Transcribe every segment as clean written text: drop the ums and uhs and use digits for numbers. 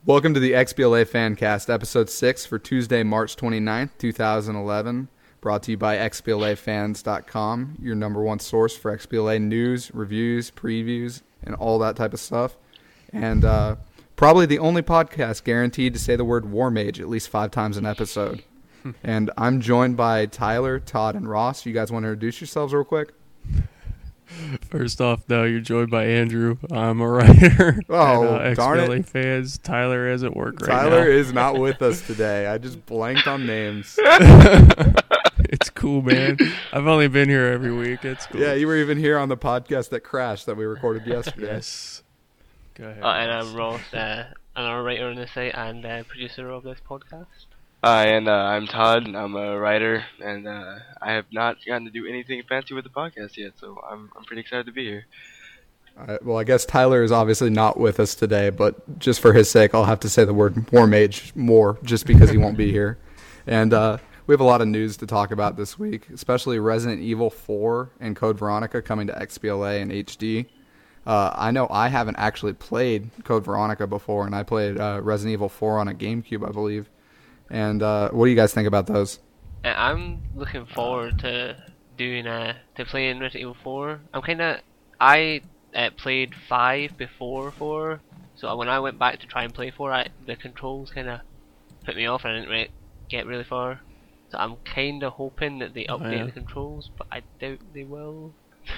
Welcome to the XBLA Fancast, episode 6 for Tuesday, March 29th, 2011. Brought to you by XBLAfans.com, your number one source for XBLA news, reviews, previews, and all that type of stuff. And probably the only podcast guaranteed to say the word War Mage at least 5 times an episode. And I'm joined by Tyler, Todd, and Ross. You guys want to introduce yourselves real quick? First off, no, you're joined by Andrew. I'm a writer. Oh, at, darn XBLA it. Fans. Tyler is at work right now. Tyler is not with us today. I just blanked on names. It's cool, man. I've only been here every week. It's cool. Yeah, you were even here on the podcast that crashed that we recorded yesterday. Yes. Go ahead. And I'm Ross, and I'm a writer on the site and producer of this podcast. Hi, and I'm Todd, and I'm a writer, and I have not gotten to do anything fancy with the podcast yet, so I'm pretty excited to be here. Well, I guess Tyler is obviously not with us today, but just for his sake, I'll have to say the word War Mage more, just because he won't be here. And we have a lot of news to talk about this week, especially Resident Evil 4 and Code Veronica coming to XBLA and HD. I know I haven't actually played Code Veronica before, and I played Resident Evil 4 on a GameCube, I believe. And what do you guys think about those? I'm looking forward to playing Resident Evil 4. I played 5 before 4, so when I went back to try and play 4, the controls kind of put me off and I didn't get really far. So I'm kind of hoping that they update the controls, but I doubt they will.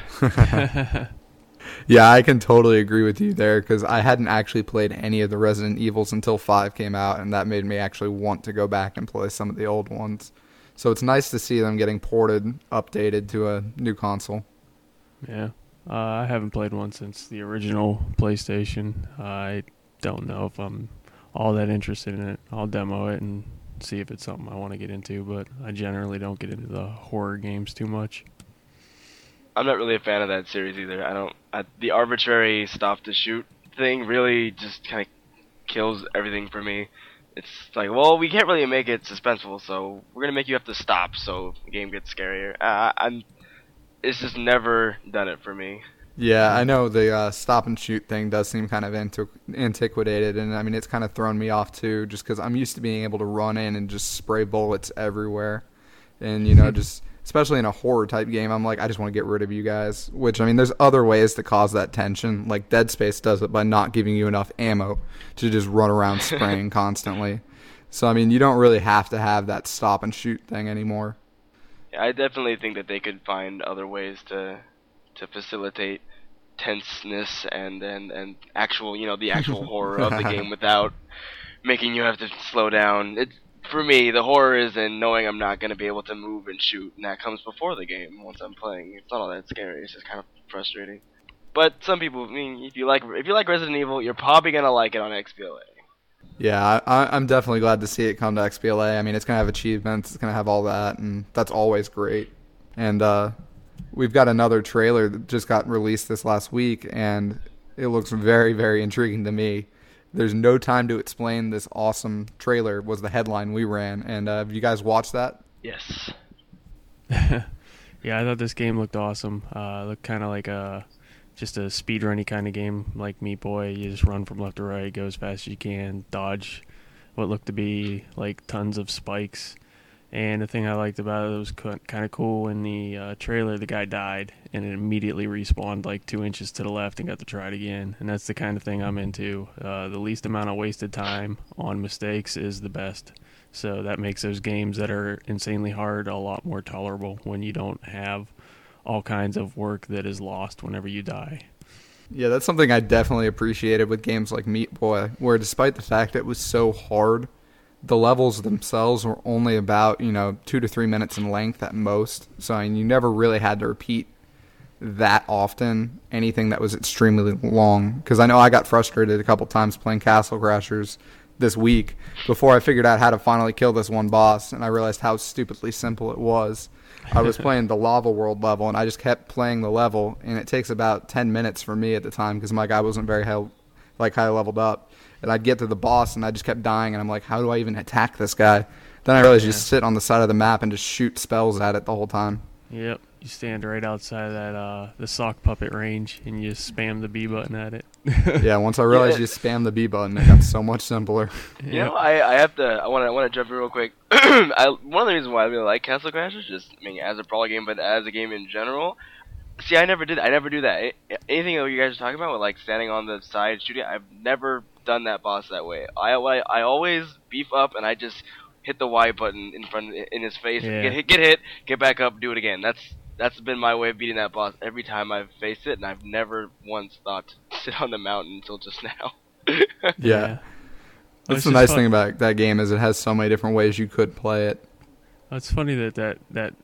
Yeah, I can totally agree with you there, because I hadn't actually played any of the Resident Evils until 5 came out, and that made me actually want to go back and play some of the old ones. So it's nice to see them getting ported, updated to a new console. Yeah. I haven't played one since the original PlayStation. I don't know if I'm all that interested in it. I'll demo it and see if it's something I want to get into, but I generally don't get into the horror games too much. I'm not really a fan of that series either. The arbitrary stop to shoot thing really just kind of kills everything for me. It's like, well, we can't really make it suspenseful, so we're gonna make you have to stop so the game gets scarier. It's just never done it for me. Yeah, I know the stop and shoot thing does seem kind of antiquated, and I mean it's kind of thrown me off too, just because I'm used to being able to run in and just spray bullets everywhere, and just especially in a horror type game, I'm like, I just want to get rid of you guys. Which, I mean, there's other ways to cause that tension, like Dead Space does it by not giving you enough ammo to just run around spraying constantly. So I mean, you don't really have to have that stop and shoot thing anymore. Yeah, I definitely think that they could find other ways to facilitate tenseness and actual, the actual horror of the game without making you have to slow down. For me, the horror is in knowing I'm not going to be able to move and shoot, and that comes before the game. Once I'm playing, it's not all that scary. It's just kind of frustrating. But some people, I mean, if you like Resident Evil, you're probably going to like it on XBLA. Yeah, I'm definitely glad to see it come to XBLA. I mean, it's going to have achievements, it's going to have all that, and that's always great. And we've got another trailer that just got released this last week, and it looks very, very intriguing to me. There's no time to explain this awesome trailer was the headline we ran. And have you guys watched that? Yes. Yeah, I thought this game looked awesome. Looked kind of like just a speedrunny kind of game, like Meat Boy. You just run from left to right, go as fast as you can, dodge what looked to be like tons of spikes. And the thing I liked about it was kind of cool. In the trailer, the guy died, and it immediately respawned like 2 inches to the left and got to try it again. And that's the kind of thing I'm into. The least amount of wasted time on mistakes is the best. So that makes those games that are insanely hard a lot more tolerable when you don't have all kinds of work that is lost whenever you die. Yeah, that's something I definitely appreciated with games like Meat Boy, where despite the fact it was so hard, the levels themselves were only about, 2 to 3 minutes in length at most. So I mean, you never really had to repeat that often anything that was extremely long. Because I know I got frustrated a couple times playing Castle Crashers this week before I figured out how to finally kill this one boss, and I realized how stupidly simple it was. I was playing the Lava World level, and I just kept playing the level, and it takes about 10 minutes for me at the time because my guy wasn't very high leveled up. And I'd get to the boss, and I just kept dying, and I'm like, how do I even attack this guy? Then I realized you just sit on the side of the map and just shoot spells at it the whole time. Yep. you stand right outside that the sock puppet range and you just spam the B button at it. Yeah, once I realized you spam the B button, it got so much simpler. You know, I want to jump in real quick. One of the reasons why I really like Castle Crashers, just I mean, as a brawl game, but as a game in general. See, I never do that. Anything that you guys are talking about, with like standing on the side shooting, I've never done that boss that way. I always beef up and I just hit the Y button in his face, get hit, get back up, do it again. That's been my way of beating that boss every time I've faced it, and I've never once thought to sit on the mountain until just now. Yeah. That's the nice thing about that game is it has so many different ways you could play it. It's funny that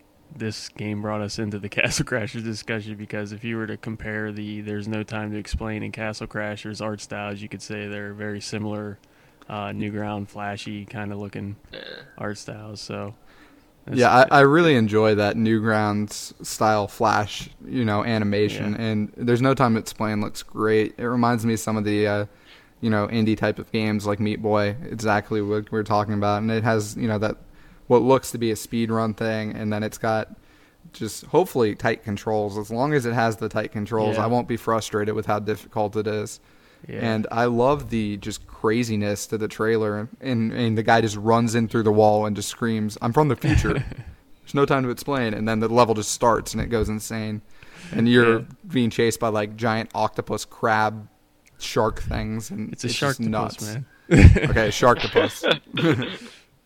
this game brought us into the Castle Crashers discussion, because if you were to compare the There's No Time to Explain and Castle Crashers art styles, you could say they're very similar, Newground, flashy kind of looking art styles. So yeah, I really enjoy that Newgrounds style Flash, animation. Yeah. And There's No Time to Explain looks great. It reminds me of some of the, indie type of games like Meat Boy, exactly what we're talking about. And it has, that what looks to be a speed run thing, and then it's got just hopefully tight controls. As long as it has the tight controls, I won't be frustrated with how difficult it is. Yeah. And I love the just craziness to the trailer, and the guy just runs in through the wall and just screams, "I'm from the future." There's no time to explain, and then the level just starts and it goes insane, and you're being chased by like giant octopus, crab, shark things, and it's just nuts, man. Okay, sharktopus.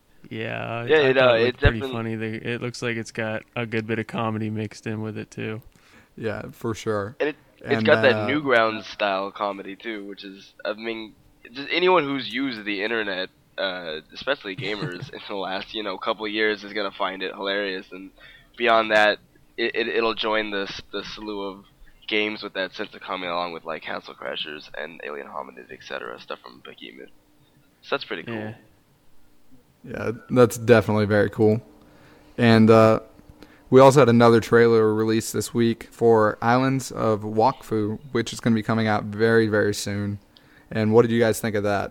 Yeah, it's pretty definitely funny. It looks like it's got a good bit of comedy mixed in with it too. Yeah, for sure. And it's got that Newgrounds style comedy too, which is, I mean, just anyone who's used the internet, especially gamers, in the last couple of years is gonna find it hilarious. And beyond that, it'll join the slew of games with that sense of comedy, along with like Castle Crashers and Alien Hominid, etc. Stuff from Behemoth. So that's pretty cool. Yeah, that's definitely very cool. And we also had another trailer released this week for Islands of Wakfu, which is going to be coming out very, very soon. And what did you guys think of that?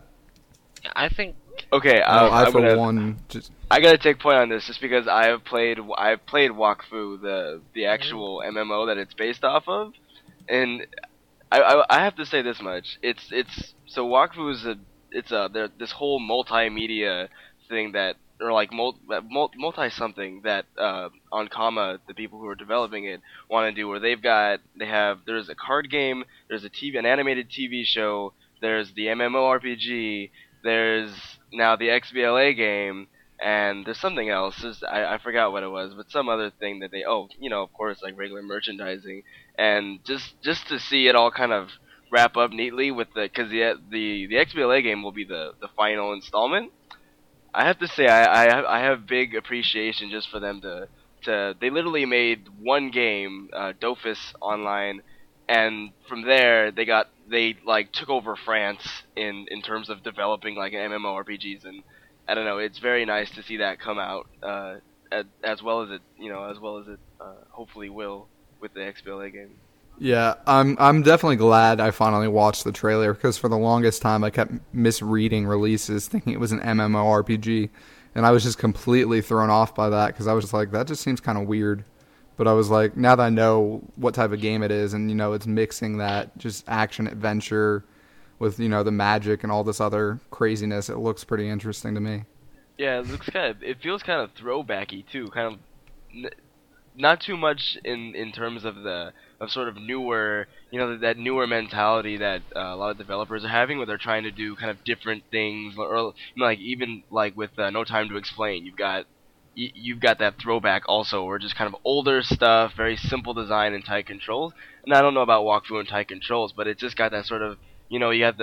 I think... Okay, I gotta take point on this just because I've played Wakfu, the actual MMO that it's based off of, and I have to say this much: so Wakfu is this whole multimedia thing that, or like multi something that Onkama, the people who are developing it, want to do, where there's a card game, there's an animated TV show, there's the MMORPG, there's now the XBLA game, and there's something else. I forgot what it was, but some other thing that they of course, like regular merchandising, and just to see it all kind of wrap up neatly with because the XBLA game will be the final installment. I have to say I have big appreciation just for them to they literally made one game, Dofus Online, and from there they took over France in terms of developing like MMORPGs, and I don't know, it's very nice to see that come out as well as it hopefully will with the XBLA game. Yeah, I'm definitely glad I finally watched the trailer, because for the longest time I kept misreading releases thinking it was an MMORPG, and I was just completely thrown off by that, because I was just like, that just seems kind of weird. But I was like, now that I know what type of game it is, and it's mixing that just action adventure with the magic and all this other craziness, it looks pretty interesting to me. Yeah, it feels kind of throwbacky too, kind of not too much in terms of sort of newer, that newer mentality that a lot of developers are having, where they're trying to do kind of different things, or like even like with No Time to Explain, you've got that throwback also, or just kind of older stuff, very simple design and tight controls. And I don't know about Wakfu and tight controls, but it's just got that sort of, you have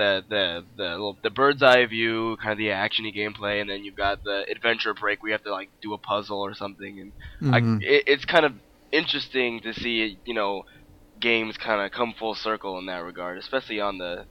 the bird's eye view, kind of the actiony gameplay, and then you've got the adventure break where you have to like do a puzzle or something, and it's kind of interesting to see games kind of come full circle in that regard, especially on the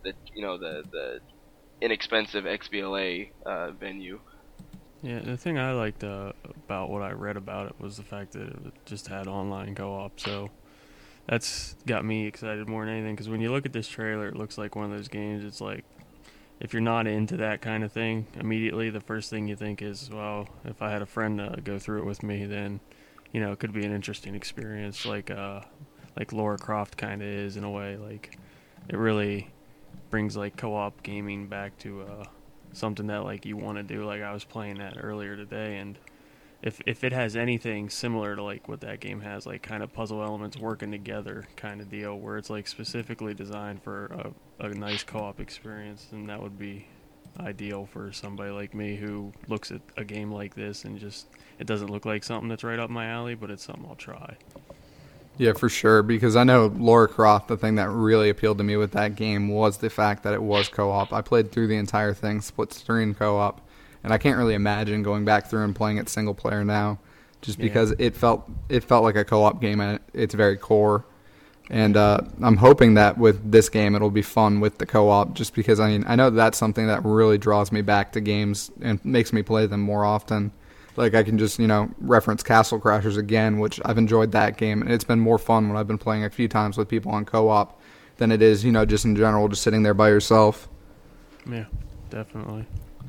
inexpensive XBLA venue. Yeah, the thing I liked about what I read about it was the fact that it just had online co-op, so that's got me excited more than anything, because when you look at this trailer, it looks like one of those games, it's like, if you're not into that kind of thing, immediately the first thing you think is, well, if I had a friend go through it with me, then it could be an interesting experience, like Lara Croft kind of is in a way. Like, it really brings like co-op gaming back to something that like you want to do. Like I was playing that earlier today, and if it has anything similar to like what that game has, like kind of puzzle elements working together kind of deal, where it's like specifically designed for a nice co-op experience, then that would be ideal for somebody like me who looks at a game like this and just it doesn't look like something that's right up my alley, but it's something I'll try. Yeah, for sure, because I know Lara Croft, the thing that really appealed to me with that game was the fact that it was co-op. I played through the entire thing, split screen co-op, and I can't really imagine going back through and playing it single player now, just because it felt like a co-op game at its very core. And I'm hoping that with this game it'll be fun with the co-op, just because I know that's something that really draws me back to games and makes me play them more often. Like I can just, reference Castle Crashers again, which I've enjoyed that game, and it's been more fun when I've been playing a few times with people on co-op than it is, just in general, just sitting there by yourself. Yeah, definitely.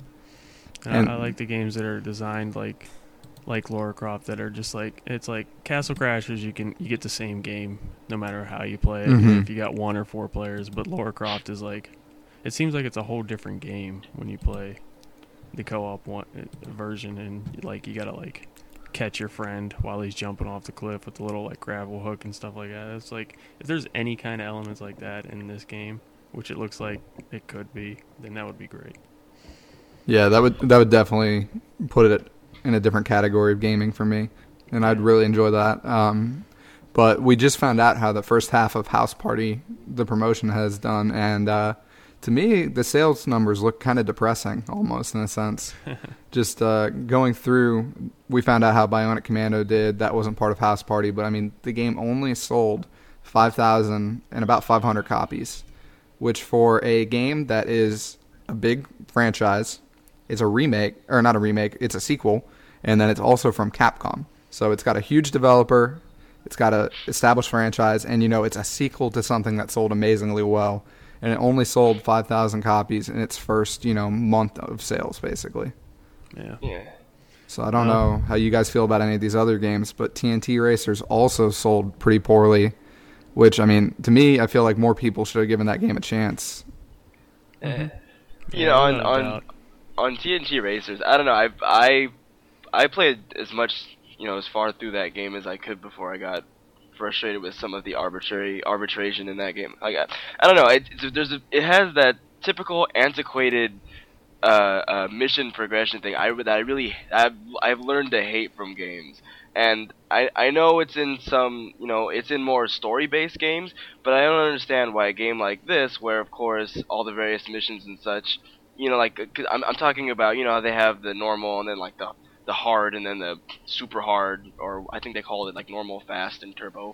And I like the games that are designed like Lara Croft, that are just like, it's like Castle Crashers, you get the same game no matter how you play it, if you got 1 or 4 players, but Lara Croft is like, it seems like it's a whole different game when you play the co-op version, and like you gotta like catch your friend while he's jumping off the cliff with the little like gravel hook and stuff like that. It's like, if there's any kind of elements like that in this game, which it looks like it could be, then that would be great. Yeah, that would definitely put it in a different category of gaming for me, and I'd really enjoy that. But we just found out how the first half of House Party, the promotion, has done, and to me, the sales numbers look kind of depressing, almost, in a sense. Just going through, we found out how Bionic Commando did. That wasn't part of House Party, but, the game only sold 5,000 and about 500 copies, which for a game that is a big franchise, it's a remake, or not a remake, it's a sequel, and then it's also from Capcom. So it's got a huge developer, it's got an established franchise, and, it's a sequel to something that sold amazingly well. And it only sold 5,000 copies in its first, month of sales, basically. Yeah. So I don't know how you guys feel about any of these other games, but TNT Racers also sold pretty poorly, which, to me, I feel like more people should have given that game a chance. On TNT Racers, I don't know. I played as much, as far through that game as I could before I got frustrated with some of the arbitration in that game. I don't know. It has that typical antiquated mission progression thing. I've learned to hate from games, and I know it's in some, it's in more story-based games, but I don't understand why a game like this, where of course all the various missions and such, cause I'm talking about, how they have the normal and then like the hard and then the super hard, or I think they call it like normal, fast, and turbo.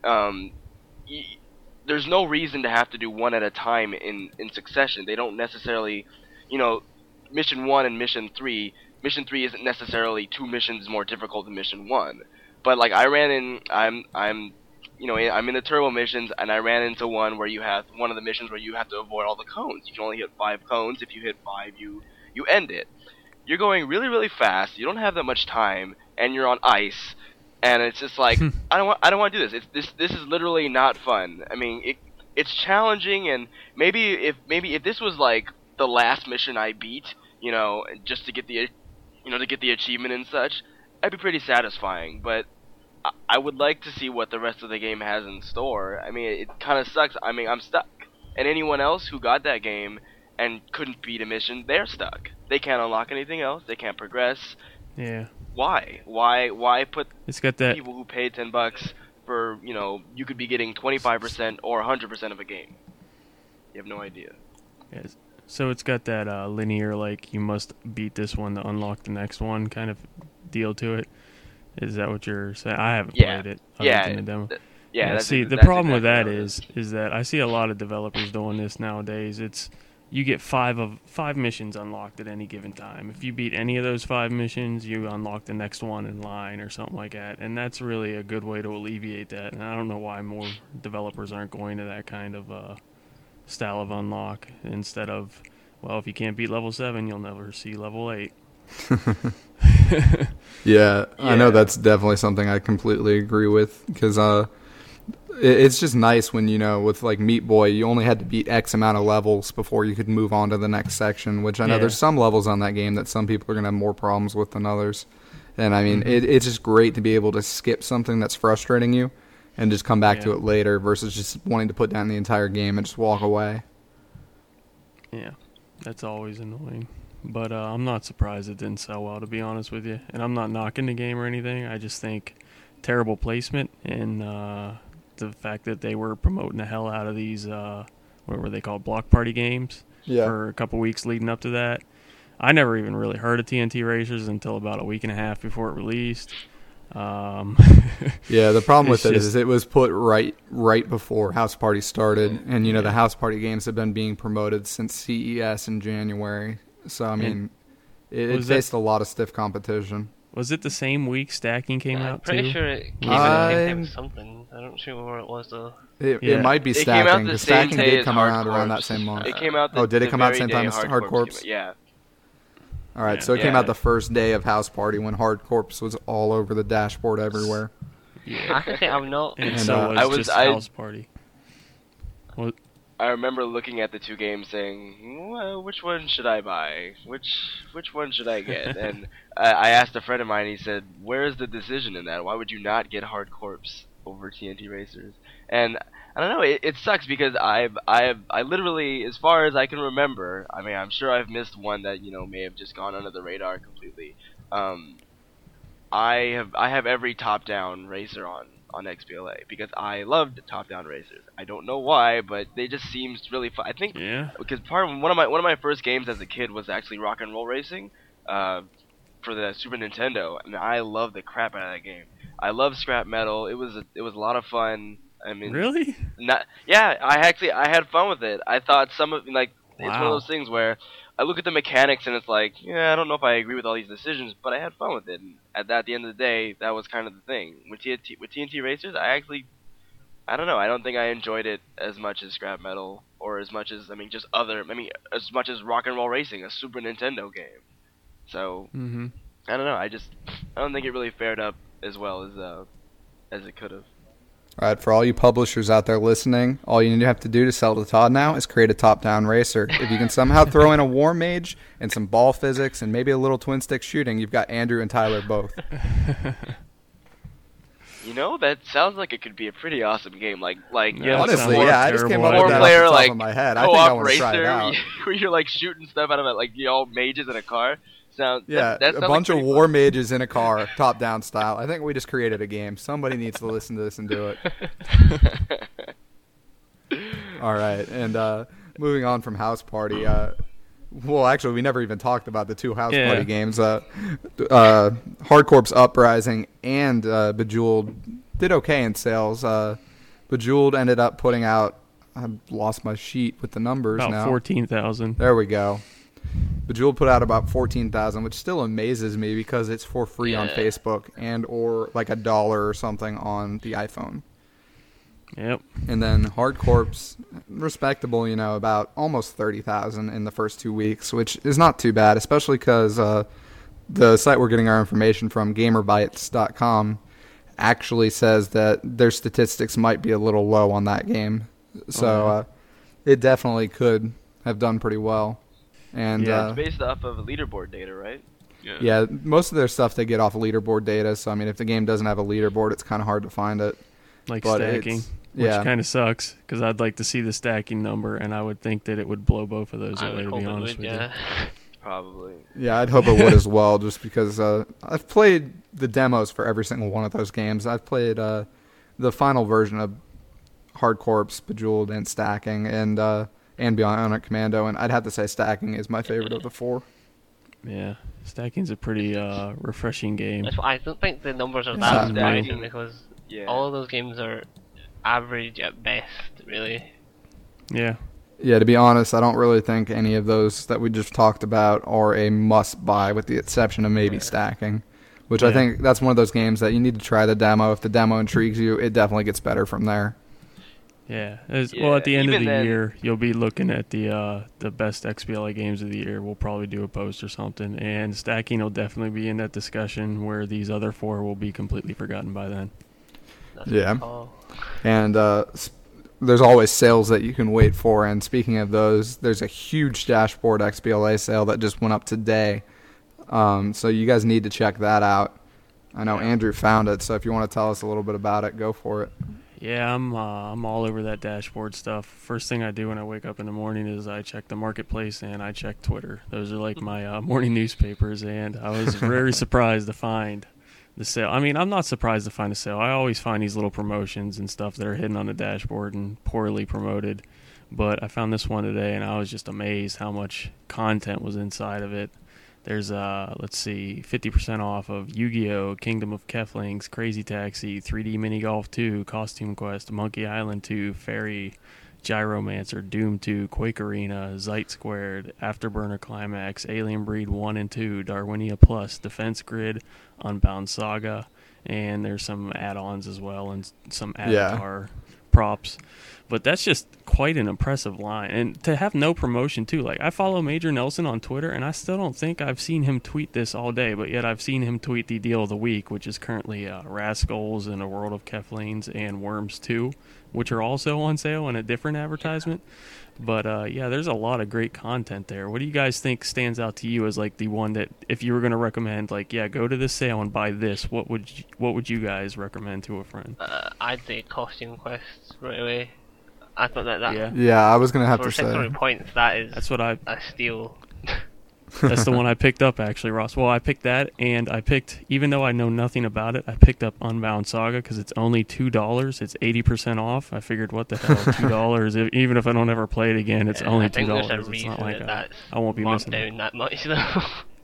There's no reason to have to do one at a time in succession. They don't necessarily, mission 1 and mission 3. Mission 3 isn't necessarily 2 missions more difficult than mission 1. But like I ran in, I'm in the turbo missions, and I ran into one where you have one of the missions where you have to avoid all the cones. You can only hit 5 cones. If you hit 5, you end it. You're going really, really fast. You don't have that much time, and you're on ice, and it's just like I don't want to do this. This is literally not fun. It's challenging, and maybe if this was like the last mission I beat, just to get the achievement and such, that'd be pretty satisfying. But I would like to see what the rest of the game has in store. It kind of sucks. I'm stuck, and anyone else who got that game and couldn't beat a mission, they're stuck. They can't unlock anything else. They can't progress. Yeah. Why? Why put it's got that people who paid $10 for, you could be getting 25% or 100% of a game? You have no idea. Yeah, so it's got that linear, like, you must beat this one to unlock the next one kind of deal to it. Is that what you're saying? I haven't played it. Yeah. The demo. Yeah. See, the problem with that is that I see a lot of developers doing this nowadays. It's you get 5 missions unlocked at any given time. If you beat any of those 5 missions, you unlock the next one in line or something like that. And that's really a good way to alleviate that. And I don't know why more developers aren't going to that kind of style of unlock instead of, well, if you can't beat level 7, you'll never see level 8. Yeah, I know Yeah. that's definitely something I completely agree with because it's just nice when, with like Meat Boy, you only had to beat X amount of levels before you could move on to the next section, which I know Yeah. there's some levels on that game that some people are going to have more problems with than others. And I mean, Mm-hmm. it's just great to be able to skip something that's frustrating you and just come back to Yeah. it later versus just wanting to put down the entire game and just walk away. Yeah, that's always annoying. But I'm not surprised it didn't sell well, to be honest with you. And I'm not knocking the game or anything. I just think terrible placement and the fact that they were promoting the hell out of these, what were they called, block party games for a couple weeks leading up to that. I never even really heard of TNT Racers until about a week and a half before it released. Yeah, the problem with It's it is just- it was put right before House Party started, and the House Party games have been being promoted since CES in January. So I mean, it was that- faced a lot of stiff competition. Was it the same week Stacking came I'm out pretty too? sure it came out the same time I'm- as something. I don't sure where it was though. It Yeah. might be It came out stacking. the Because same stacking day did as come Hard around Corps. that same month. It came out Oh, did it the come out very same time day as Hard Corps Corps? came out. Yeah. All right, Yeah. so it came Yeah. out the first day of House Party when Hard Corps was all over the dashboard everywhere. I Yeah. have to say I'm not. And And, so I was just House Party. Well, I remember looking at the two games saying, well, which one should I buy? Which one should I get? And I asked a friend of mine, he said, where is the decision in that? Why would you not get Hard Corps over TNT Racers? And I don't know, it sucks because I literally, as far as I can remember, I mean, I'm sure I've missed one that, may have just gone under the radar completely. I have every top-down racer on XBLA because I loved top-down racers. I don't know why, but they just seemed really fun. I think yeah. because one of my first games as a kid was actually Rock and Roll Racing for the Super Nintendo, and I loved the crap out of that game. I love scrap metal. It was a lot of fun. I mean, Really? I had fun with it. I thought it's one of Wow. those things where I look at the mechanics and it's like, I don't know if I agree with all these decisions, but I had fun with it. And at the end of the day, that was kind of the thing. With TNT Racers, I don't know. I don't think I enjoyed it as much as scrap metal or as much as as much as Rock and Roll Racing, a Super Nintendo game. So Mm-hmm. I don't know. I don't think it really fared up as well as it could have. All right, for all you publishers out there listening, all you have to do to sell to Todd now is create a top-down racer. If you can somehow throw in a War Mage and some ball physics and maybe a little twin-stick shooting, you've got Andrew and Tyler both. That sounds like it could be a pretty awesome game. Like Yeah, Honestly, sounds yeah, I just came up terrible. with that off Four-player, the top like, of my head. I think I co-op want to try it racer out. where you're like shooting stuff out of it, like all mages in a car. Yeah, That a sounds bunch like of pretty war mages in a car, top-down style. I think we just created a game. Somebody needs to listen to this and do it. fun. All right, and moving on from House Party, well, actually, we never even talked about the two House Party games. Hard Corps Uprising and Bejeweled did okay in sales. Bejeweled ended up putting out, I lost my sheet with the numbers About now. 14,000. There we go. Bejeweled put out about 14,000, which still amazes me because it's for free on Yeah. Facebook and or like $1 or something on the iPhone. Yep. And then Hard Corps, respectable, about almost 30,000 in the first 2 weeks, which is not too bad, especially because the site we're getting our information from, GamerBytes.com, actually says that their statistics might be a little low on that game. So it definitely could have done pretty well. And Yeah, It's based off of leaderboard data, right? yeah, most of their stuff they get off of leaderboard data. So, I mean, if the game doesn't have a leaderboard, it's kind of hard to find it. like But stacking, it's- which yeah. kind of sucks because I'd like to see the stacking number, and I would think that it would blow both of those I away, would to hope be it honest would, with yeah. Probably. Yeah, I'd hope it would as well, just because I've played the demos for every single one of those games. I've played the final version of Hard Corps, Bejeweled, and Stacking, and Bionic Commando, and I'd have to say Stacking is my favorite of the four. you. Yeah, stacking's a pretty refreshing game. That's why I don't think the numbers are Yeah. that Stacking. surprising because Yeah. all of those games are average at best, really. Yeah, Yeah, to be honest, I don't really think any of those that we just talked about are a must-buy, with the exception of maybe Stacking, which I Yeah. think that's one of those games that you need to try the demo. If the demo intrigues you, it definitely gets better from there. Yeah. Yeah, Well, at the end of even the then- year, you'll be looking at the best XBLA games of the year. We'll probably do a post or something, and stacking will definitely be in that discussion where these other 4 will be completely forgotten by then. That's Yeah. all. And there's always sales that you can wait for. And speaking of those, there's a huge dashboard XBLA sale that just went up today. So you guys need to check that out. I know Andrew found it, so if you want to tell us a little bit about it, go for it. Yeah, I'm all over that dashboard stuff. First thing I do when I wake up in the morning is I check the marketplace and I check Twitter. Those are like my morning newspapers, and I was very surprised to find the sale. I mean, I'm not surprised to find a sale. I always find these little promotions and stuff that are hidden on the dashboard and poorly promoted. But I found this one today, and I was just amazed how much content was inside of it. There's, 50% off of Yu-Gi-Oh!, Kingdom of Keflings, Crazy Taxi, 3D Mini Golf 2, Costume Quest, Monkey Island 2, Fairy, Gyromancer, Doom 2, Quake Arena, Zeit Squared, Afterburner Climax, Alien Breed 1 and 2, Darwinia Plus, Defense Grid, Unbound Saga, and there's some add-ons as well and some avatar props. But that's just quite an impressive line. And to have no promotion, too. Like, I follow Major Nelson on Twitter, and I still don't think I've seen him tweet this all day, but yet I've seen him tweet the deal of the week, which is currently Rascals and A World of Keflings and Worms 2, which are also on sale in a different advertisement. But, there's a lot of great content there. What do you guys think stands out to you as, like, the one that, if you were going to recommend, like, go to this sale and buy this, what would you guys recommend to a friend? I'd say Costume Quest right away. I thought that Yeah. Yeah, I was going to have for to say. 600 points, that is That's what I... a steal. That's the one I picked up, actually, Ross. Well, I picked that, and I picked, even though I know nothing about it, I picked up Unbound Saga because it's only $2. It's 80% off. I figured, what the hell, $2? Even if I don't ever play it again, it's only $2. I think there's a It's reason not like that's I won't be marked missing it. down that much, though.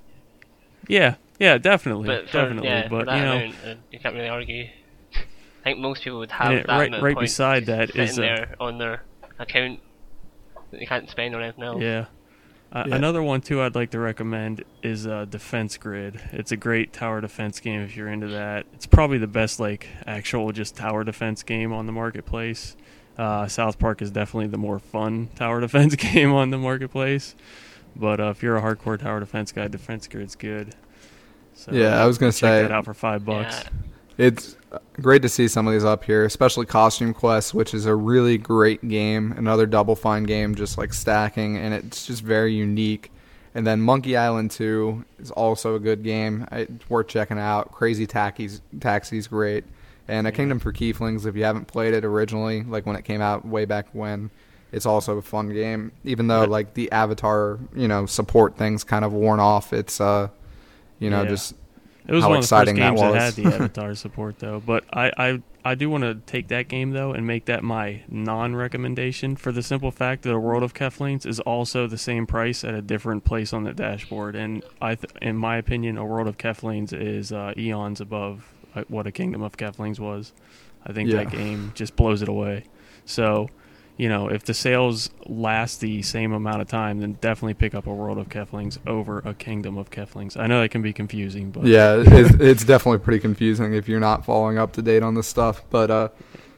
Yeah, definitely. But for, definitely. yeah, But, for that you know, amount, you can't really argue. I think most people would have Yeah, that right- amount of right points beside that sitting is, there on their account that they can't spend on anything else. yeah. Another one, too, I'd like to recommend is Defense Grid. It's a great tower defense game if you're into that. It's probably the best, like, actual just tower defense game on the marketplace. South Park is definitely the more fun tower defense game on the marketplace. But if you're a hardcore tower defense guy, Defense Grid's good. So, Yeah, I was going to check say, that out for $5. Yeah. it's great to see some of these up here, especially Costume Quest, which is a really great game, another Double Fine game, just like stacking, and it's just very unique. And then Monkey Island 2 is also a good game. It's worth checking out. Crazy Taxi's great. And A Kingdom for Keflings, if you haven't played it originally, like when it came out way back when, it's also a fun game. Even though like the avatar, support things kind of worn off, it's Yeah. just It was how one of the first exciting that games that was. had the avatar support, though. But I do want to take that game, though, and make that my non-recommendation for the simple fact that A World of Keflings is also the same price at a different place on the dashboard. And in my opinion, A World of Keflings is eons above what A Kingdom of Keflings was. I think Yeah. that game just blows it away. So, if the sales last the same amount of time, then definitely pick up A World of Keflings over A Kingdom of Keflings. I know that can be confusing, but Yeah, it's definitely pretty confusing if you're not following up to date on this stuff. But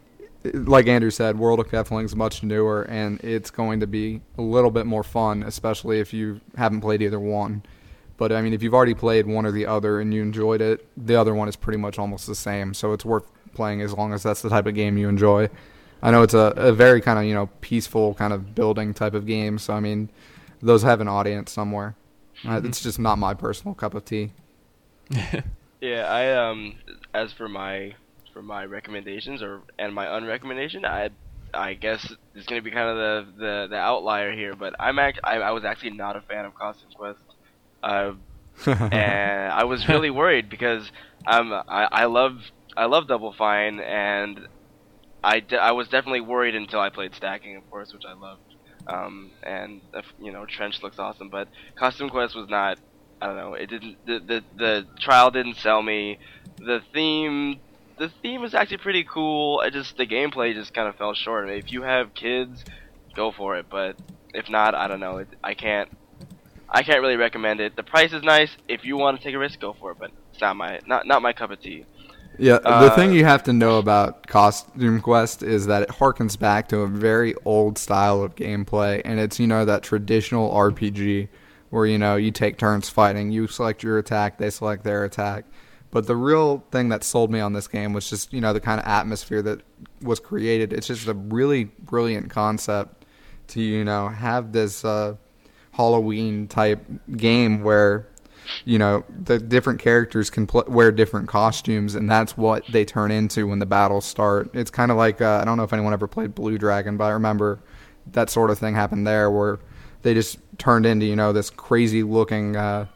like Andrew said, World of Kefling is much newer, and it's going to be a little bit more fun, especially if you haven't played either one. But, I mean, if you've already played one or the other and you enjoyed it, the other one is pretty much almost the same. So it's worth playing as long as that's the type of game you enjoy. I know it's a very kind of, peaceful kind of building type of game. So, I mean, those have an audience somewhere. It's just not my personal cup of tea. Yeah, I as for my recommendations and my unrecommendation, I guess it's gonna be kind of the outlier here. But I was actually not a fan of Costume Quest, and I was really worried because I love Double Fine, and I was definitely worried until I played Stacking, of course, which I loved. And Trench looks awesome, but Costume Quest was not. I don't know. It didn't. The trial didn't sell me. The theme is actually pretty cool. The gameplay just kind of fell short. If you have kids, go for it. But if not, I don't know. I can't really recommend it. The price is nice. If you want to take a risk, go for it. But it's not my cup of tea. Yeah, the thing you have to know about Costume Quest is that it harkens back to a very old style of gameplay, and it's, that traditional RPG where, you take turns fighting, you select your attack, they select their attack. But the real thing that sold me on this game was just, the kind of atmosphere that was created. It's just a really brilliant concept to, have this Halloween type game where the different characters can wear different costumes, and that's what they turn into when the battles start. It's kind of like, I don't know if anyone ever played Blue Dragon, but I remember that sort of thing happened there where they just turned into, this crazy looking,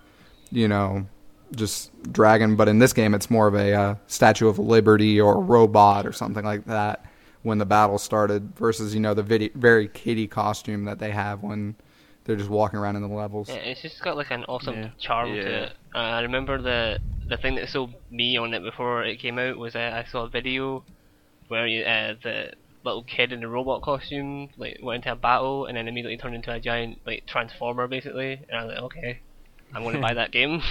just dragon. But in this game, it's more of a Statue of Liberty or a robot or something like that when the battle started versus, the very kiddie costume that they have when they're just walking around in the levels. Yeah, it's just got like an awesome charm to it. I remember the thing that sold me on it before it came out was I saw a video where the little kid in the robot costume went into a battle and then immediately turned into a giant transformer basically, and I was like, okay, I'm going to buy that game.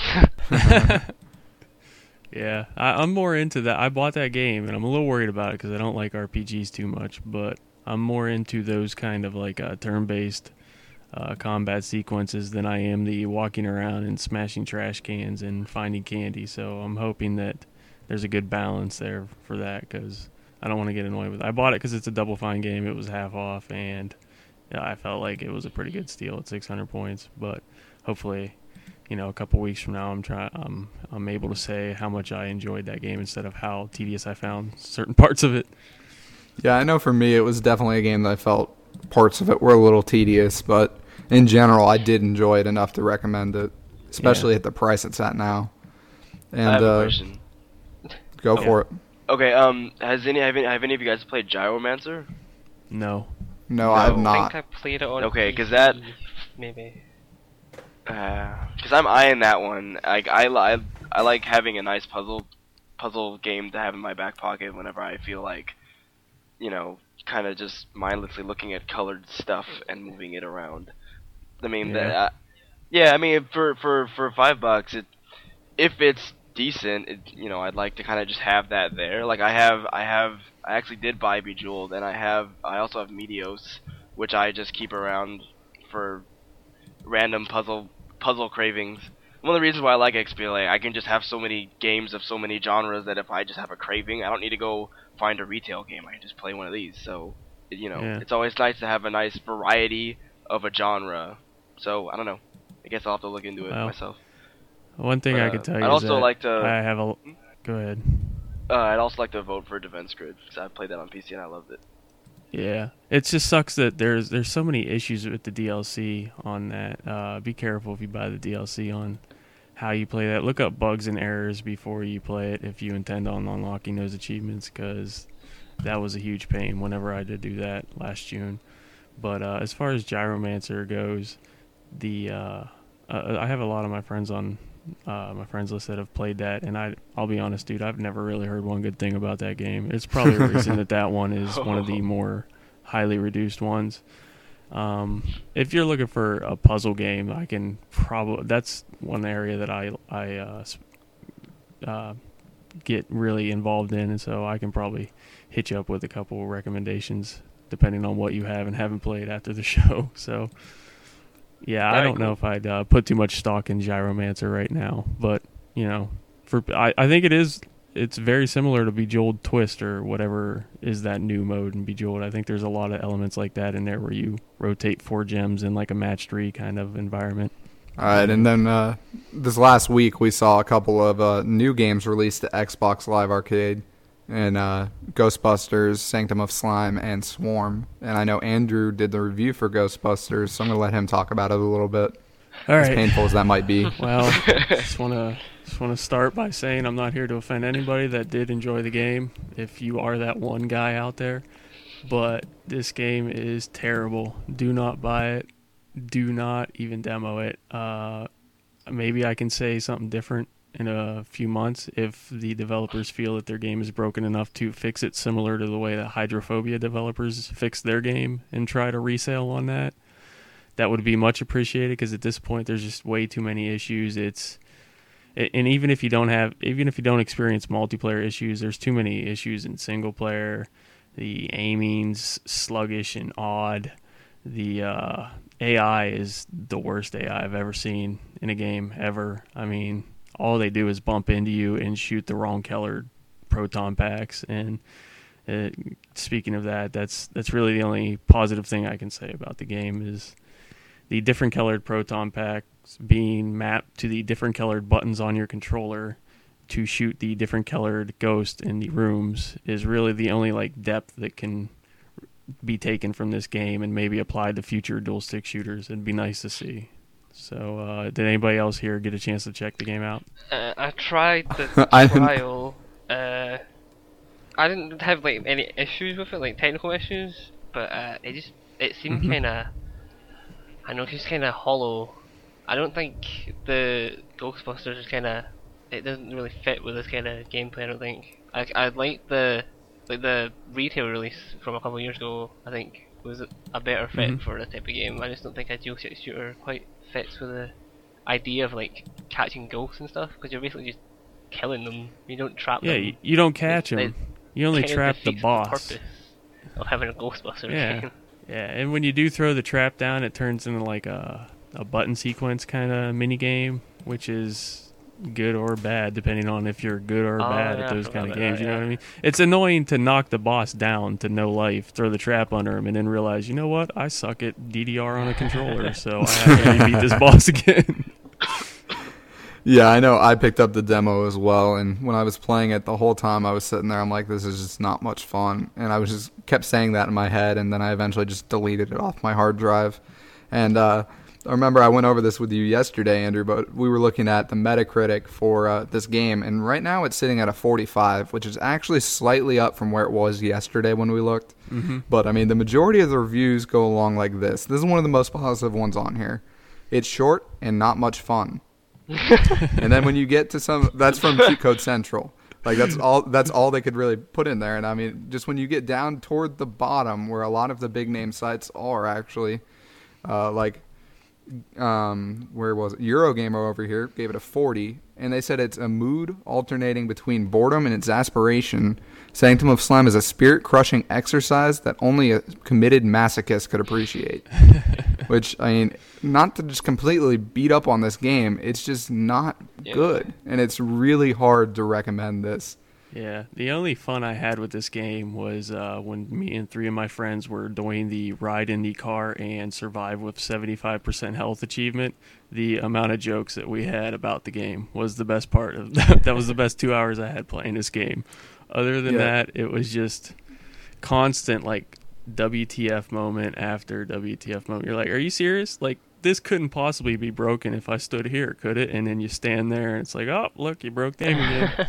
Yeah, I'm more into that. I bought that game and I'm a little worried about it because I don't like RPGs too much, but I'm more into those kind of turn-based combat sequences than I am the walking around and smashing trash cans and finding candy. So I'm hoping that there's a good balance there for that because I don't want to get annoyed with it. I bought it because it's a Double Fine game. It was half off, and I felt like it was a pretty good steal at 600 points. But hopefully, a couple weeks from now, I'm able to say how much I enjoyed that game instead of how tedious I found certain parts of it. Yeah, I know for me it was definitely a game that I felt parts of it were a little tedious, but in general, I did enjoy it enough to recommend it, especially at the price it's at now. And I have a question. Go for it. Okay. Have any of you guys played Gyromancer? No. No, I have I not. think I played it on Okay, because PC, maybe. Because I'm eyeing that one. I like having a nice puzzle game to have in my back pocket whenever I feel like, kind of just mindlessly looking at colored stuff and moving it around. I mean, I mean, for $5, if it's decent, I'd like to kind of just have that there. Like I actually did buy Bejeweled, and I also have Meteos, which I just keep around for random puzzle cravings. One of the reasons why I like XBLA, I can just have so many games of so many genres that if I just have a craving, I don't need to go find a retail game. I can just play one of these. So, it's always nice to have a nice variety of a genre. So, I don't know. I guess I'll have to look into it myself. One thing I could tell you I'd is also that like to... I have a... Go ahead. I'd also like to vote for Defense Grid, because I played that on PC and I loved it. Yeah, it just sucks that there's so many issues with the DLC on that. Be careful if you buy the DLC on how you play that. Look up bugs and errors before you play it if you intend on unlocking those achievements, because that was a huge pain whenever I did do that last June. But as far as Gyromancer goes, I have a lot of my friends on my friends list that have played that, and I'll be honest, dude, I've never really heard one good thing about that game. It's probably the reason that one is one of the more highly reduced ones. If you're looking for a puzzle game, I can that's one area that I get really involved in, and so I can probably hit you up with a couple of recommendations depending on what you have and haven't played after the show. So yeah, I don't know if I'd put too much stock in Gyromancer right now, but I think it's very similar to Bejeweled Twist or whatever is that new mode in Bejeweled. I think there's a lot of elements like that in there where you rotate 4 gems in like a match 3 kind of environment. All right, and then this last week we saw a couple of new games released to Xbox Live Arcade, and Ghostbusters, Sanctum of Slime, and Swarm. And I know Andrew did the review for Ghostbusters, so I'm going to let him talk about it a little bit. All right. As painful as that might be. Well, just want to start by saying I'm not here to offend anybody that did enjoy the game, if you are that one guy out there. But this game is terrible. Do not buy it. Do not even demo it. Maybe I can say something different in a few months if the developers feel that their game is broken enough to fix it, similar to the way that Hydrophobia developers fixed their game and try to resale on that. That would be much appreciated, because at this point there's just way too many issues. It's and even if you don't experience multiplayer issues, there's too many issues in single player. The aiming's sluggish and odd. The AI is the worst AI I've ever seen in a game ever. I mean, all they do is bump into you and shoot the wrong colored proton packs. And speaking of that, that's really the only positive thing I can say about the game is the different colored proton packs being mapped to the different colored buttons on your controller to shoot the different colored ghost in the rooms is really the only like depth that can be taken from this game and maybe applied to future dual stick shooters. It'd be nice to see. So did anybody else here get a chance to check the game out? I tried the trial. I didn't have like any issues with it, like technical issues, but it seemed kind of, I know, just kind of hollow. I don't think the Ghostbusters is it doesn't really fit with this kind of gameplay. I don't think. I like the retail release from a couple of years ago. I think was a better fit for this type of game. I just don't think a dual stick shooter quite fits with the idea of like catching ghosts and stuff, because you're basically just killing them. You don't trap them. Yeah, you don't catch them. You only trap the boss. The purpose of having a Ghostbuster game. Yeah, and when you do throw the trap down, it turns into like a button sequence kind of mini game, which is good or bad depending on if you're good or bad at those kind of games. You know what I mean? It's annoying to knock the boss down to no life, throw the trap under him, and then realize, you know what? I suck at DDR on a controller, so I have to beat this boss again. Yeah, I know. I picked up the demo as well, and when I was playing it the whole time, I was sitting there. I'm like, this is just not much fun, and I was just kept saying that in my head, and then I eventually just deleted it off my hard drive. And I remember I went over this with you yesterday, Andrew, but we were looking at the Metacritic for this game, and right now it's sitting at a 45, which is actually slightly up from where it was yesterday when we looked. But I mean, the majority of the reviews go along like this. This is one of the most positive ones on here. It's short and not much fun. And then when you get to that's from Cheat Code Central. Like that's all they could really put in there. And I mean, just when you get down toward the bottom where a lot of the big name sites are actually, where was it? Eurogamer over here gave it a 40, and they said it's a mood alternating between boredom and exasperation. Sanctum of Slime is a spirit-crushing exercise that only a committed masochist could appreciate. Which, I mean, not to just completely beat up on this game, it's just not good. And it's really hard to recommend this. Yeah, the only fun I had with this game was when me and 3 of my friends were doing the ride in the car and survive with 75% health achievement. The amount of jokes that we had about the game was the best part of that. That was the best 2 hours I had playing this game. Other than that, it was just constant like WTF moment after WTF moment. You're like, are you serious? Like, this couldn't possibly be broken if I stood here, could it? And then you stand there and it's like, oh, look, you broke the game again.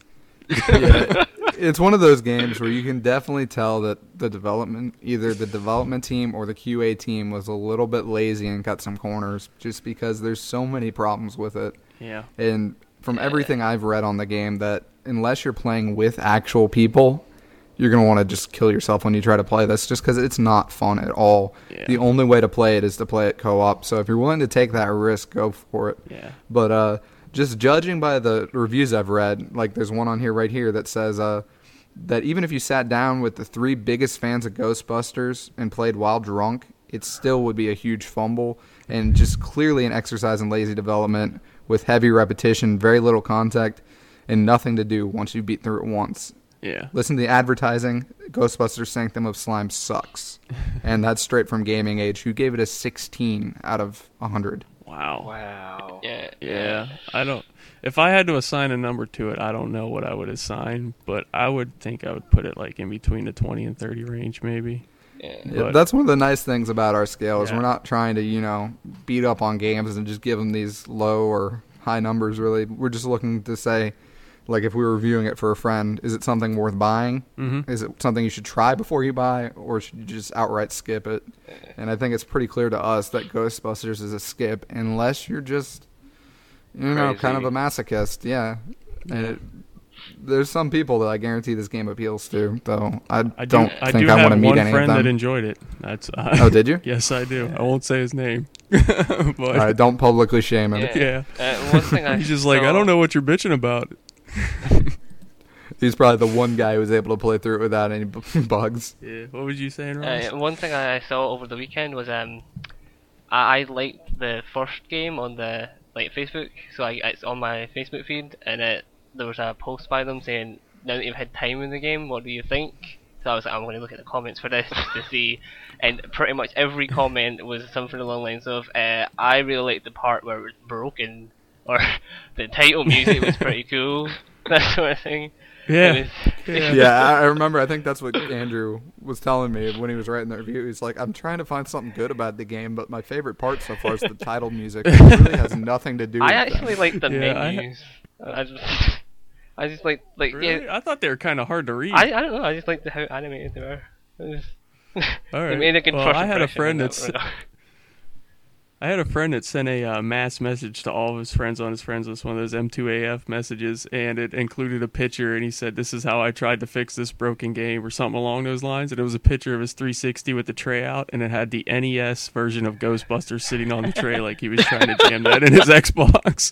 Yeah, it's one of those games where you can definitely tell that either the development team or the QA team was a little bit lazy and cut some corners, just because there's so many problems with it. Yeah. And from everything I've read on the game, that unless you're playing with actual people, you're going to want to just kill yourself when you try to play this, just because it's not fun at all. Yeah. The only way to play it is to play it co-op. So if you're willing to take that risk, go for it. Yeah. But just judging by the reviews I've read, like there's one on here right here that says that even if you sat down with the 3 biggest fans of Ghostbusters and played while drunk, it still would be a huge fumble and just clearly an exercise in lazy development with heavy repetition, very little contact, and nothing to do once you beat through it once. Yeah. Listen to the advertising. Ghostbusters Sanctum of Slime sucks. And that's straight from Gaming Age, who gave it a 16 out of 100. Wow. Yeah. If I had to assign a number to it, I don't know what I would assign, but I would think I would put it like in between the 20 and 30 range maybe. Yeah, that's one of the nice things about our scale is we're not trying to, beat up on games and just give them these low or high numbers, really. We're just looking to say, like, if we were reviewing it for a friend, is it something worth buying? Mm-hmm. Is it something you should try before you buy, or should you just outright skip it? And I think it's pretty clear to us that Ghostbusters is a skip, unless you're just, kind of a masochist. Yeah. And there's some people that I guarantee this game appeals to, though I don't think I want to meet any of them. I do have one friend that enjoyed it. Oh, did you? Yes, I do. I won't say his name. But, All right, don't publicly shame him. Yeah. yeah. One thing I He's just like, I don't know what you're bitching about. He's probably the one guy who was able to play through it without any bugs. Yeah. What was you saying, Ross? One thing I saw over the weekend was I liked the first game on the Facebook, so it's on my Facebook feed, and there was a post by them saying, now that you've had time in the game, what do you think? So I was like, I'm going to look at the comments for this just to see, and pretty much every comment was something along the lines of, I really liked the part where it was broken, or the title music was pretty cool, that sort of thing. Yeah. Yeah, I remember. I think that's what Andrew was telling me when he was writing the review. He's like, I'm trying to find something good about the game, but my favorite part so far is the title music. It really has nothing to do with I actually like the Yeah, menus. I just like Really? yeah. I thought they were kind of hard to read. I don't know. I just liked how animated they were. All right. They made a good Well, first I had a impression friend in that's. that I had a friend that sent a mass message to all of his friends on his friends list, one of those M2AF messages, and it included a picture, and he said, this is how I tried to fix this broken game, or something along those lines, and it was a picture of his 360 with the tray out, and it had the NES version of Ghostbusters sitting on the tray like he was trying to jam that in his Xbox.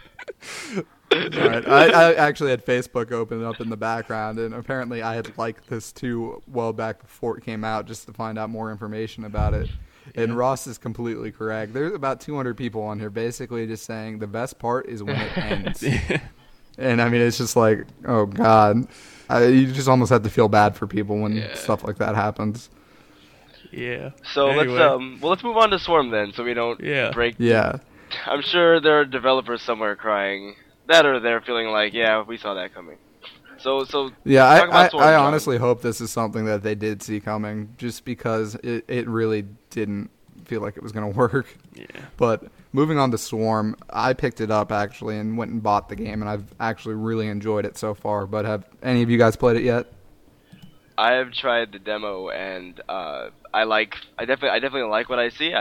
All right. I actually had Facebook open up in the background, and apparently I had liked this too well back before it came out just to find out more information about it. And Ross is completely correct. There's about 200 people on here basically just saying the best part is when it ends. And I mean, it's just like, oh God. You just almost have to feel bad for people when stuff like that happens. Yeah. So Anyway. let's move on to Swarm then, so we don't break. Yeah. I'm sure there are developers somewhere crying that are there feeling like, yeah, we saw that coming. So yeah, talk about Swarm, I John. honestly hope this is something that they did see coming, just because it really didn't feel like it was going to work. Yeah. But moving on to Swarm, I picked it up actually and went and bought the game, and I've actually really enjoyed it so far. But have any of you guys played it yet? I have tried the demo, and I definitely like what I see.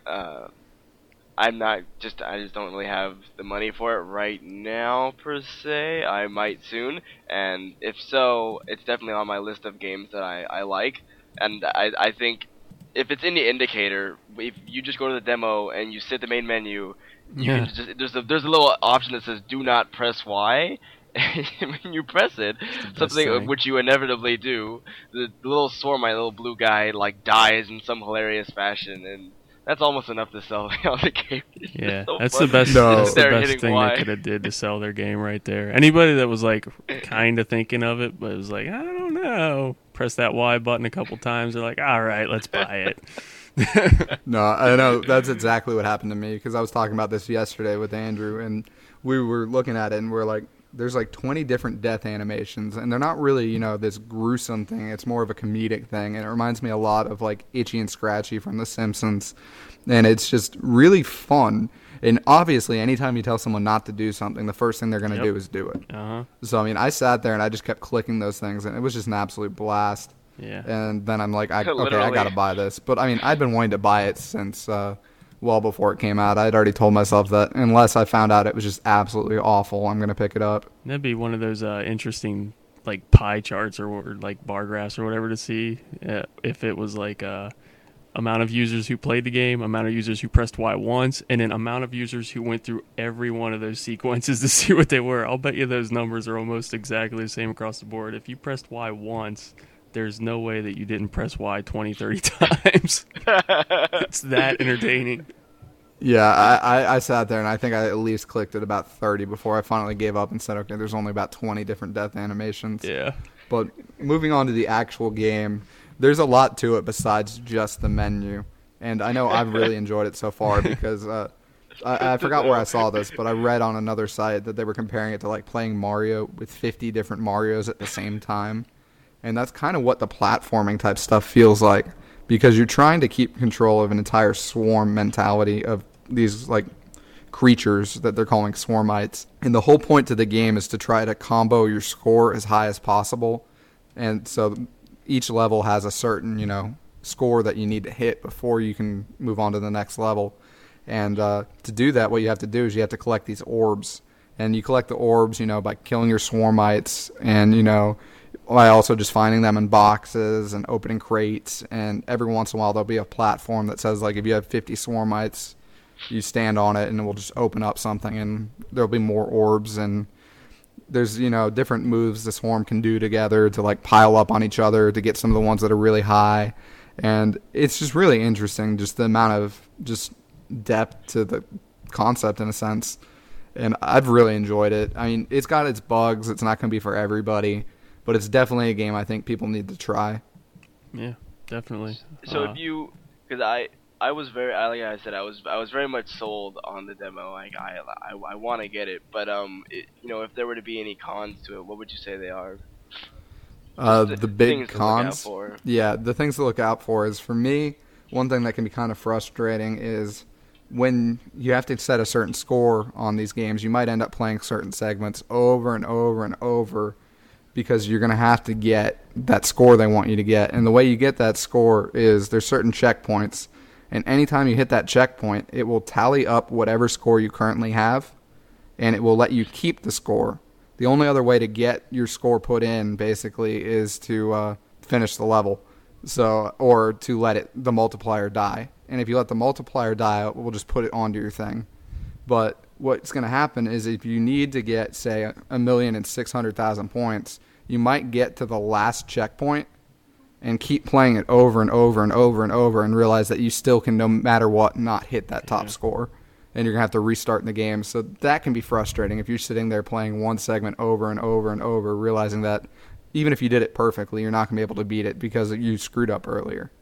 I just don't really have the money for it right now, per se. I might soon, and if so, it's definitely on my list of games that I like. And I think if it's in the indicator, if you just go to the demo and you sit the main menu, you can just there's a little option that says "Do not press Y." And when you press it, something thing. which you inevitably do, the little Swarm, my little blue guy, like dies in some hilarious fashion, and that's almost enough to sell the game. It's Yeah, so that's funny. the best. No. That's the They're best hitting thing Y. they could have did to sell their game right there. Anybody that was like kind of thinking of it, but was like, I don't know, press that Y button a couple times. They're like, all right, let's buy it. No, I know that's exactly what happened to me, because I was talking about this yesterday with Andrew, and we were looking at it, and we're like, there's like 20 different death animations, and they're not really, this gruesome thing. It's more of a comedic thing, and it reminds me a lot of like Itchy and Scratchy from The Simpsons, and it's just really fun. And obviously, anytime you tell someone not to do something, the first thing they're going to do is do it. Uh-huh. So, I mean, I sat there and I just kept clicking those things, and it was just an absolute blast. Yeah. And then I'm like, okay, I Literally. got to buy this. But, I mean, I'd been wanting to buy it since well before it came out. I'd already told myself that unless I found out it was just absolutely awful, I'm going to pick it up. That'd be one of those interesting like pie charts or like bar graphs or whatever to see if it was like amount of users who played the game, amount of users who pressed Y once, and then amount of users who went through every one of those sequences to see what they were. I'll bet you those numbers are almost exactly the same across the board. If you pressed Y once, there's no way that you didn't press Y 20, 30 times. It's that entertaining. Yeah, I sat there and I think I at least clicked at about 30 before I finally gave up and said, okay, there's only about 20 different death animations. Yeah. But moving on to the actual game, there's a lot to it besides just the menu. And I know I've really enjoyed it so far because I forgot where I saw this, but I read on another site that they were comparing it to like playing Mario with 50 different Marios at the same time. And that's kind of what the platforming type stuff feels like, because you're trying to keep control of an entire swarm mentality of these like creatures that they're calling swarmites. And the whole point to the game is to try to combo your score as high as possible. And so each level has a certain, score that you need to hit before you can move on to the next level. And to do that, what you have to do is you have to collect these orbs. And you collect the orbs, by killing your swarmites and, by also just finding them in boxes and opening crates. And every once in a while there'll be a platform that says, like, if you have 50 swarmites, You stand on it, and it will just open up something, and there'll be more orbs, and there's, different moves the swarm can do together to, like, pile up on each other to get some of the ones that are really high. And it's just really interesting, just the amount of just depth to the concept in a sense. And I've really enjoyed it. I mean, it's got its bugs. It's not going to be for everybody, but it's definitely a game I think people need to try. Yeah, definitely. So because I was very, like I said, I was very much sold on the demo. Like I want to get it, but if there were to be any cons to it, what would you say they are? The big cons. Yeah, the things to look out for is, for me, one thing that can be kind of frustrating is when you have to set a certain score on these games, you might end up playing certain segments over and over and over because you're going to have to get that score they want you to get. And the way you get that score is there's certain checkpoints, and anytime you hit that checkpoint, it will tally up whatever score you currently have, and it will let you keep the score. The only other way to get your score put in, basically, is to finish the level, or to let the multiplier die. And if you let the multiplier die, it will just put it onto your thing. But what's going to happen is if you need to get, say, 1,600,000 points, you might get to the last checkpoint and keep playing it over and over and over and over and realize that you still can, no matter what, not hit that top score. And you're going to have to restart the game. So that can be frustrating if you're sitting there playing one segment over and over and over, realizing that even if you did it perfectly, you're not going to be able to beat it because you screwed up earlier.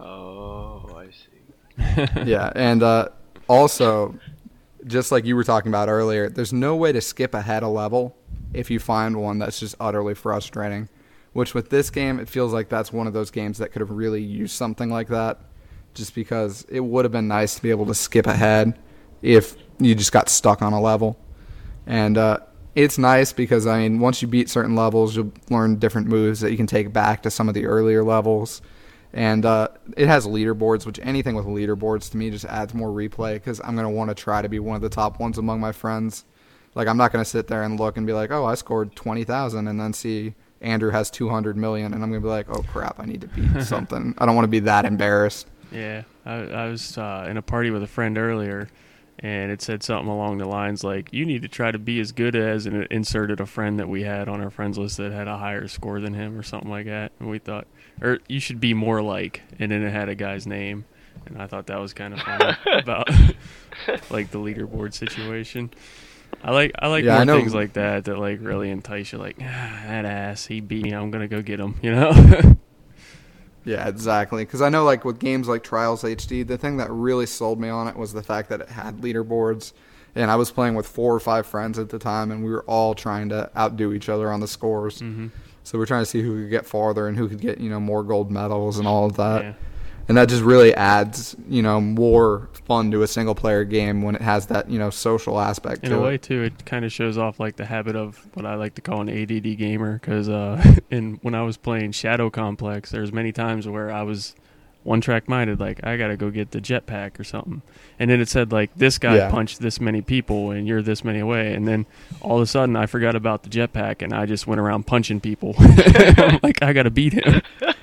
Oh, I see. Yeah, and also, just like you were talking about earlier, there's no way to skip ahead a level if you find one that's just utterly frustrating. Which with this game, it feels like that's one of those games that could have really used something like that, just because it would have been nice to be able to skip ahead if you just got stuck on a level. And it's nice because, I mean, once you beat certain levels, you'll learn different moves that you can take back to some of the earlier levels. And it has leaderboards, which anything with leaderboards to me just adds more replay because I'm going to want to try to be one of the top ones among my friends. Like, I'm not going to sit there and look and be like, oh, I scored 20,000 and then see Andrew has 200 million, and I'm going to be like, oh, crap, I need to beat something. I don't want to be that embarrassed. Yeah, I was in a party with a friend earlier, and it said something along the lines like, you need to try to be as good as, and it inserted a friend that we had on our friends list that had a higher score than him or something like that. And we thought, or you should be more like, and then it had a guy's name. And I thought that was kind of funny about like the leaderboard situation. I like more things like that like really entice you, like, that ass, he beat me, I'm going to go get him, you know? Yeah, exactly. Because I know, like, with games like Trials HD, the thing that really sold me on it was the fact that it had leaderboards. And I was playing with 4 or 5 friends at the time, and we were all trying to outdo each other on the scores. Mm-hmm. So we're trying to see who could get farther and who could get, more gold medals and all of that. Yeah. And that just really adds, more fun to a single-player game when it has that, social aspect to it. In a way, too, it kind of shows off, like, the habit of what I like to call an ADD gamer. Because when I was playing Shadow Complex, there's many times where I was one-track minded, like, I got to go get the jetpack or something. And then it said, like, this guy punched this many people and you're this many away. And then all of a sudden I forgot about the jetpack and I just went around punching people. I'm like, I got to beat him.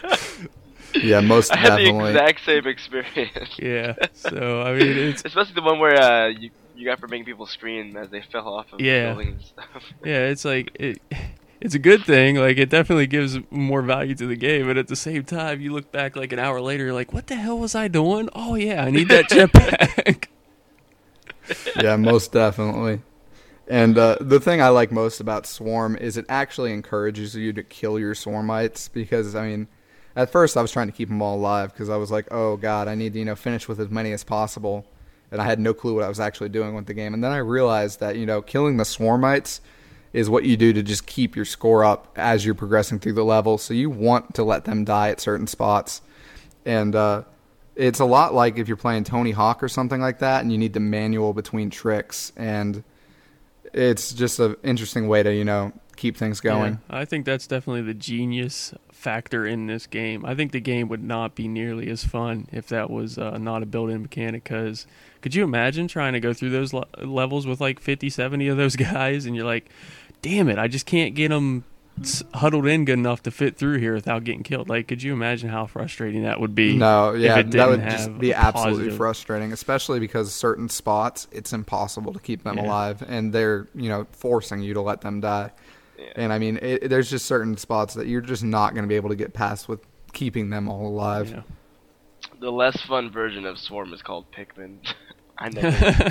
Yeah, most definitely. I had the exact same experience. Yeah, so, I mean, it's... Especially the one where you got for making people scream as they fell off of buildings and stuff. Yeah, it's like... It's a good thing. Like, it definitely gives more value to the game, but at the same time, you look back like an hour later, you're like, what the hell was I doing? Oh, yeah, I need that jetpack. Yeah, most definitely. And the thing I like most about Swarm is it actually encourages you to kill your Swarmites because, I mean... At first, I was trying to keep them all alive because I was like, oh, God, I need to, finish with as many as possible. And I had no clue what I was actually doing with the game. And then I realized that, killing the Swarmites is what you do to just keep your score up as you're progressing through the level. So you want to let them die at certain spots. And it's a lot like if you're playing Tony Hawk or something like that and you need to manual between tricks. And it's just an interesting way to, keep things going. Yeah, I think that's definitely the genius factor in this game. I think the game would not be nearly as fun if that was not a built-in mechanic, because could you imagine trying to go through those levels with like 50, 70 of those guys and you're like, damn it, I just can't get them huddled in good enough to fit through here without getting killed. Like, could you imagine how frustrating that would be? No, yeah, if it that would didn't just have be a absolutely positive- frustrating, especially because certain spots, it's impossible to keep them Yeah. alive, and they're, forcing you to let them die. Yeah. And I mean, there's just certain spots that you're just not going to be able to get past with keeping them all alive. Yeah. The less fun version of Swarm is called Pikmin. I never.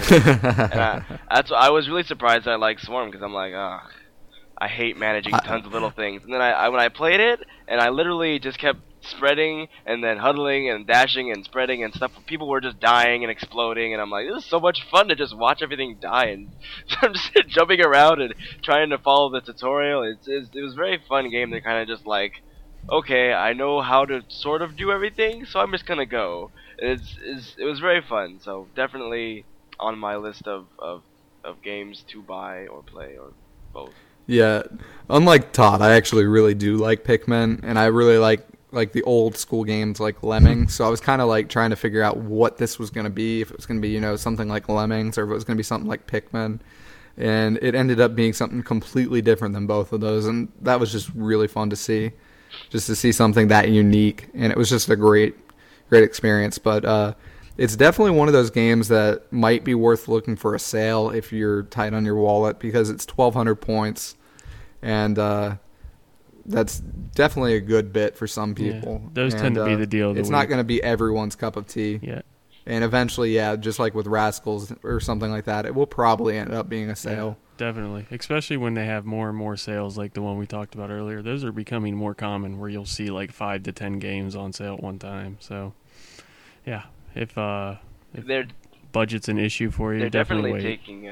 And I was really surprised I liked Swarm because I'm like, I hate managing tons of little things. And then when I played it, and I literally just kept spreading and then huddling and dashing and spreading and stuff. People were just dying and exploding, and I'm like, this is so much fun to just watch everything die. And I'm just jumping around and trying to follow the tutorial. It was a very fun game to kind of just like, okay, I know how to sort of do everything, so I'm just gonna go. It was very fun. So definitely on my list of games to buy or play or both. Yeah, unlike Todd, I actually really do like Pikmin, and I really like the old school games like Lemmings. So I was kind of like trying to figure out what this was going to be, if it was going to be, something like Lemmings, or if it was going to be something like Pikmin. And it ended up being something completely different than both of those, and that was just really fun to see, just to see something that unique, and it was just a great experience. But it's definitely one of those games that might be worth looking for a sale if you're tight on your wallet, because it's 1,200 points, and that's definitely a good bit for some people. Yeah, those tend to be the deal of the It's week. not going to be everyone's cup of tea. Yeah. And eventually, just like with Rascals or something like that, it will probably end up being a sale. Yeah, definitely. Especially when they have more and more sales like the one we talked about earlier. Those are becoming more common where you'll see like 5 to 10 games on sale at one time. So, yeah. If They're budget's an issue for you, they're definitely wait. taking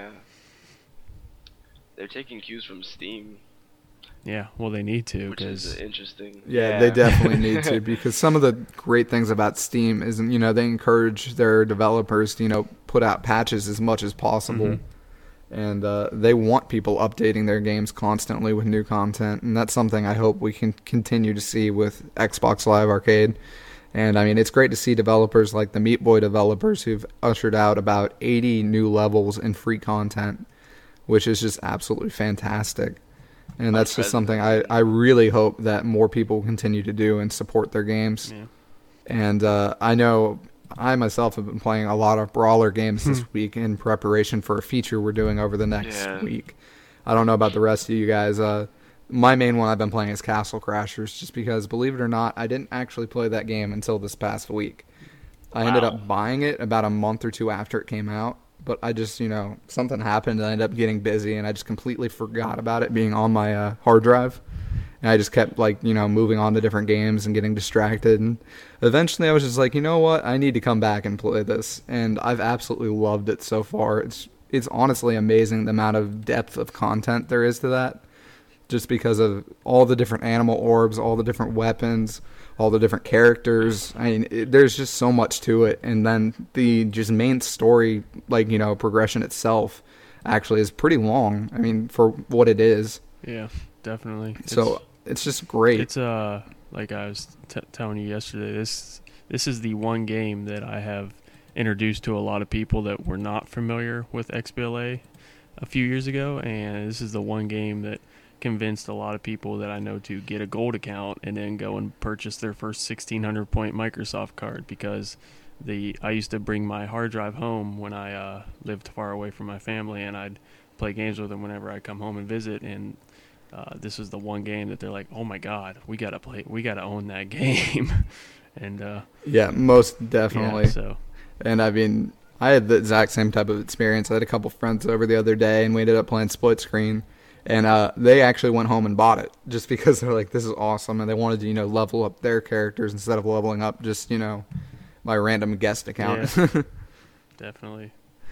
they're taking cues from Steam, Yeah, well, they need to which is because interesting. Yeah, they definitely need to, because some of the great things about Steam is, they encourage their developers to, put out patches as much as possible. Mm-hmm. And they want people updating their games constantly with new content. And that's something I hope we can continue to see with Xbox Live Arcade. And, I mean, it's great to see developers like the Meat Boy developers who've ushered out about 80 new levels and free content, which is just absolutely fantastic. And that's just something I really hope that more people continue to do and support their games. Yeah. And I know I myself have been playing a lot of brawler games this week in preparation for a feature we're doing over the next week. I don't know about the rest of you guys. My main one I've been playing is Castle Crashers, just because, believe it or not, I didn't actually play that game until this past week. I ended up buying it about a month or two after it came out. But I just, something happened and I ended up getting busy, and I just completely forgot about it being on my hard drive. And I just kept, moving on to different games and getting distracted. And eventually I was just like, you know what? I need to come back and play this. And I've absolutely loved it so far. It's honestly amazing the amount of depth of content there is to that. Just because of all the different animal orbs, all the different weapons, all the different characters. I mean, there's just so much to it. And then the just main story, progression itself actually is pretty long. I mean, for what it is. Yeah, definitely. So it's just great. It's like I was telling you yesterday, this is the one game that I have introduced to a lot of people that were not familiar with XBLA a few years ago, and this is the one game that convinced a lot of people that I know to get a gold account and then go and purchase their first 1,600 point Microsoft card, because I used to bring my hard drive home when I lived far away from my family, and I'd play games with them whenever I come home and visit, and this was the one game that they're like, oh my god, we gotta own that game. And yeah, most definitely. Yeah, so. And I mean, I had the exact same type of experience. I had a couple friends over the other day, and we ended up playing split screen. And they actually went home and bought it just because they're like, this is awesome. And they wanted to, level up their characters instead of leveling up just, my random guest account. Yeah, definitely.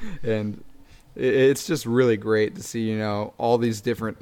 And it's just really great to see, all these different,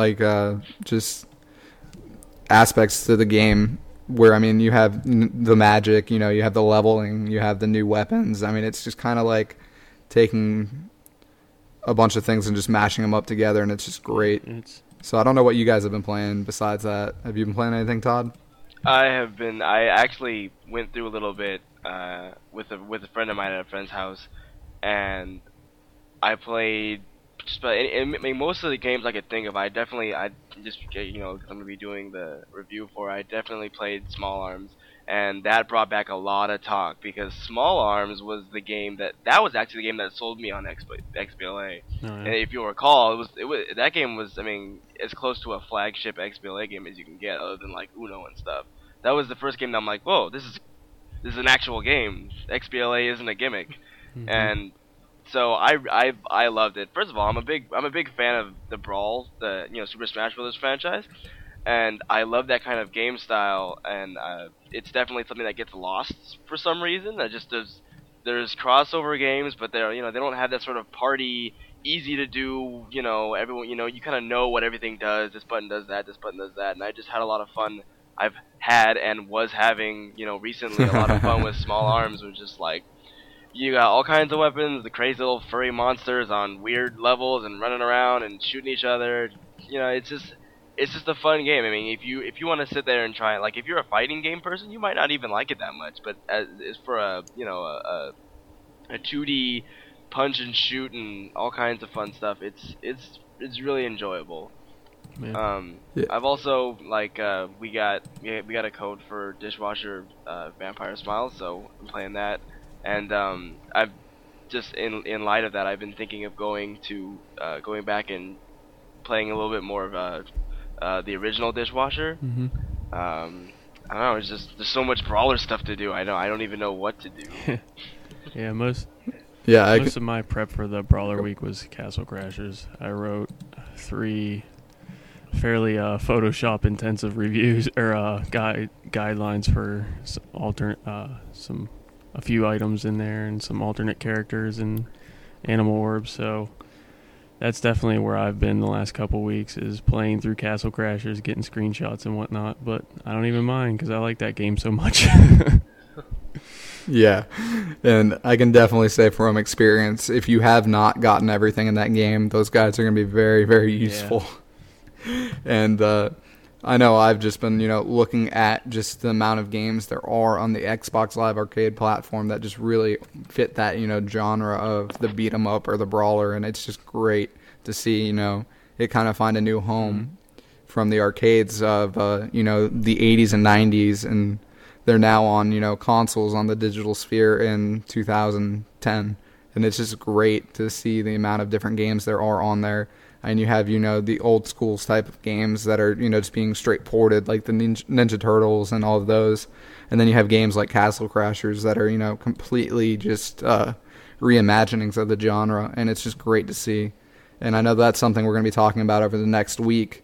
just aspects to the game where, I mean, you have the magic, you have the leveling, you have the new weapons. I mean, it's just kind of like taking a bunch of things and just mashing them up together, and it's just great. So I don't know what you guys have been playing besides that. Have you been playing anything, Todd? I have been. I actually went through a little bit with a friend of mine at a friend's house, and I played just about I mean, most of the games I could think of, I just, you know, 'cause I'm gonna be doing the review for. I definitely played Small Arms, and that brought back a lot of talk because Small Arms was the game that was actually the game that sold me on XBLA. Oh, yeah. And if you recall, it was that game was, I mean, as close to a flagship XBLA game as you can get, other than like Uno and stuff. That was the first game that I'm like, whoa, this is an actual game. XBLA isn't a gimmick. Mhm. And so I loved it. First of all, I'm a big fan of the Brawl, the Super Smash Bros. Franchise, and I love that kind of game style. And it's definitely something that gets lost for some reason. That just there's crossover games, but they don't have that sort of party, easy to do. Everyone you kind of know what everything does. This button does that. This button does that. And I just had a lot of fun. I've had and was having recently a lot of fun with Small Arms, which is like. You got all kinds of weapons, the crazy little furry monsters on weird levels and running around and shooting each other. It's just a fun game. I mean, if you want to sit there and try it, like if you're a fighting game person, you might not even like it that much. But as for a 2D punch and shoot and all kinds of fun stuff, it's really enjoyable. Yeah. I've also we got a code for Dishwasher Vampire Smiles, so I'm playing that. And I've just in light of that, I've been thinking of going back and playing a little bit more of the original Dishwasher. Mm-hmm. I don't know. It's just there's so much brawler stuff to do. I don't even know what to do. Yeah, most of my prep for the Brawler Week was Castle Crashers. I wrote 3 fairly Photoshop intensive reviews or guidelines for a few items in there and some alternate characters and animal orbs. So that's definitely where I've been the last couple weeks, is playing through Castle Crashers, getting screenshots and whatnot. But I don't even mind because I like that game so much. Yeah, and I can definitely say from experience, if you have not gotten everything in that game, those guys are going to be very, very useful. Yeah. And I know I've just been, looking at just the amount of games there are on the Xbox Live Arcade platform that just really fit that, genre of the beat 'em up or the brawler, and it's just great to see, it kind of find a new home from the arcades of, the 80s and 90s, and they're now on, consoles on the digital sphere in 2010, and it's just great to see the amount of different games there are on there. And you have, the old schools type of games that are, just being straight ported, like the Ninja Turtles and all of those. And then you have games like Castle Crashers that are, completely just reimaginings of the genre. And it's just great to see. And I know that's something we're going to be talking about over the next week,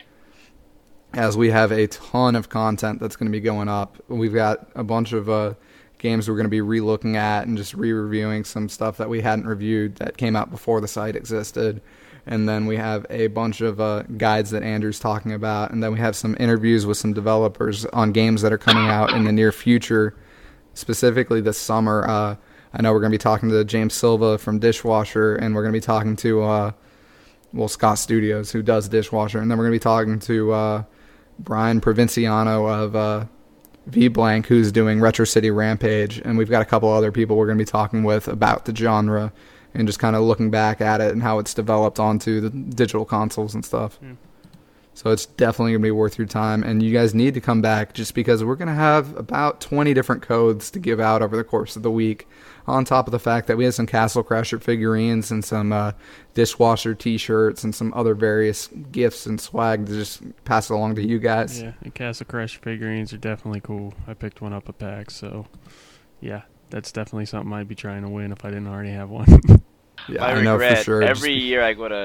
as we have a ton of content that's going to be going up. We've got a bunch of games we're going to be re-looking at and just re-reviewing some stuff that we hadn't reviewed that came out before the site existed. And then we have a bunch of guides that Andrew's talking about. And then we have some interviews with some developers on games that are coming out in the near future, specifically this summer. I know we're going to be talking to James Silva from Dishwasher, and we're going to be talking to, Scott Studios, who does Dishwasher. And then we're going to be talking to Brian Provinciano of V-Blank, who's doing Retro City Rampage. And we've got a couple other people we're going to be talking with about the genre, and just kind of looking back at it and how it's developed onto the digital consoles and stuff. Yeah. So it's definitely going to be worth your time. And you guys need to come back, just because we're going to have about 20 different codes to give out over the course of the week, on top of the fact that we have some Castle Crasher figurines and some Dishwasher t-shirts and some other various gifts and swag to just pass it along to you guys. Yeah, and Castle Crasher figurines are definitely cool. I picked one up a pack, so yeah. That's definitely something I'd be trying to win if I didn't already have one. Yeah, I know for sure. Every year I go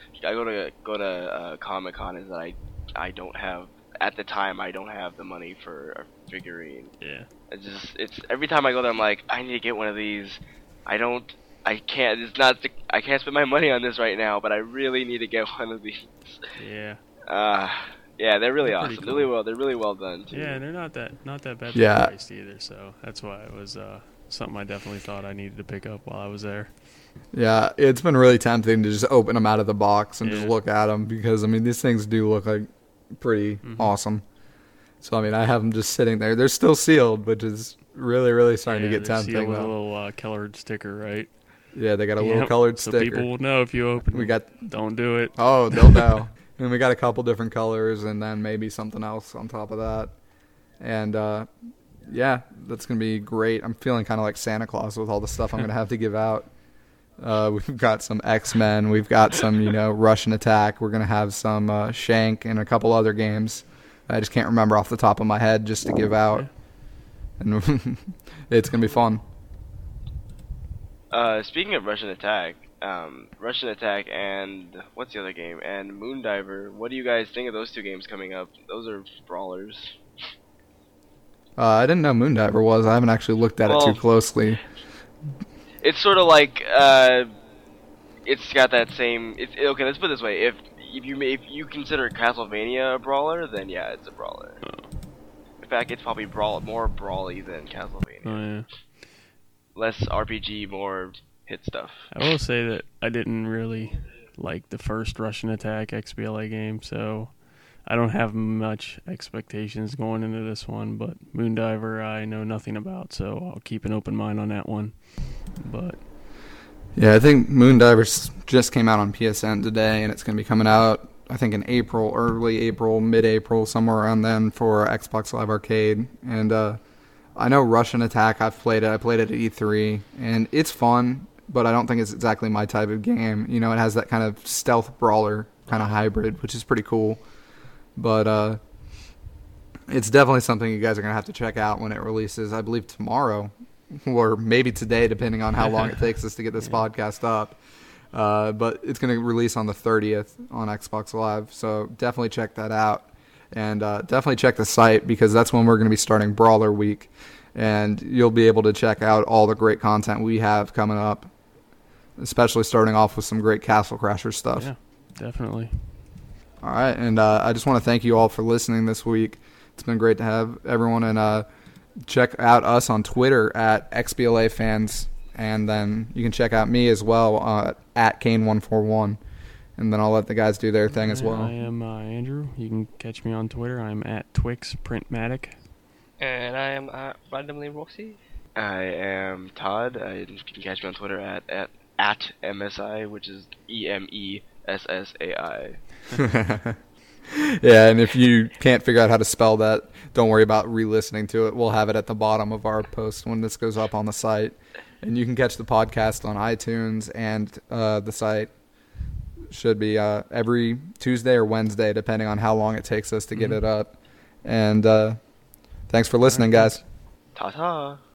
to Comic-Con is that I don't have, at the time, I don't have the money for a figurine. Yeah. It's every time I go there, I'm like, I need to get one of these. I can't spend my money on this right now, but I really need to get one of these. Yeah. Yeah, they're really awesome. Cool. They're really well done too. Yeah, they're not that bad priced either. So that's why it was something I definitely thought I needed to pick up while I was there. Yeah, it's been really tempting to just open them out of the box and just look at them, because these things do look like pretty awesome. So I have them just sitting there. They're still sealed, which is really, really starting to get tempting. Sealed with a little Keller sticker, right? Yeah, they got a little colored so sticker. people will know if you open. We got Don't do it. Oh, they'll know. And we got a couple different colors, and then maybe something else on top of that. And yeah, that's gonna be great. I'm feeling kind of like Santa Claus with all the stuff I'm gonna have to give out. We've got some X-Men. We've got some, Russian Attack. We're gonna have some Shank and a couple other games. I just can't remember off the top of my head just to give out. And it's gonna be fun. Speaking of Russian Attack and what's the other game? And Moondiver. What do you guys think of those two games coming up? Those are brawlers. I didn't know Moondiver was. I haven't actually looked at it too closely. It's sort of like it's got that same. Okay, let's put it this way: if you consider Castlevania a brawler, then yeah, it's a brawler. In fact, it's probably more brawly than Castlevania. Oh, yeah. Less RPG, more hit stuff. I will say that I didn't really like the first Russian Attack XBLA game, so I don't have much expectations going into this one. But Moondiver, I know nothing about, so I'll keep an open mind on that one. But yeah, I think Moondiver just came out on PSN today, and it's going to be coming out, I think, in April, early April, mid-April, somewhere around then for Xbox Live Arcade. And I know Russian Attack, I've played it. I played it at E3, and it's fun, but I don't think it's exactly my type of game. It has that kind of stealth brawler kind of hybrid, which is pretty cool. But it's definitely something you guys are going to have to check out when it releases, I believe, tomorrow, or maybe today, depending on how long it takes us to get this podcast up. But it's going to release on the 30th on Xbox Live, so definitely check that out. And definitely check the site, because that's when we're going to be starting Brawler Week. And you'll be able to check out all the great content we have coming up, especially starting off with some great Castle Crasher stuff. yeah, definitely. All right, and I just want to thank you all for listening this week. It's been great to have everyone, and check out us on Twitter at XBLA Fans, and then you can check out me as well at Kane141, and then I'll let the guys do their thing as well. I am Andrew. You can catch me on Twitter. I'm at TwixPrintmatic. And I am Randomly Roxy. I am Todd. You can catch me on Twitter at MSI, which is EMESSAI. Yeah, and if you can't figure out how to spell that, don't worry about re-listening to it. We'll have it at the bottom of our post when this goes up on the site. And you can catch the podcast on iTunes, and the site should be every Tuesday or Wednesday, depending on how long it takes us to get it up. And thanks for listening, guys. Ta-ta.